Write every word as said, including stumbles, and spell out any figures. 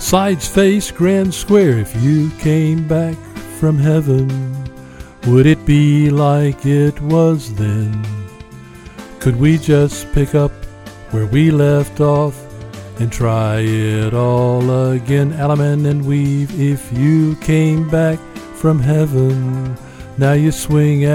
Sides face grand square. If you came back from heaven, would it be like it was then? Could we just pick up where we left off and try it all again? Allemande and weave. If you came back from heaven, now you swing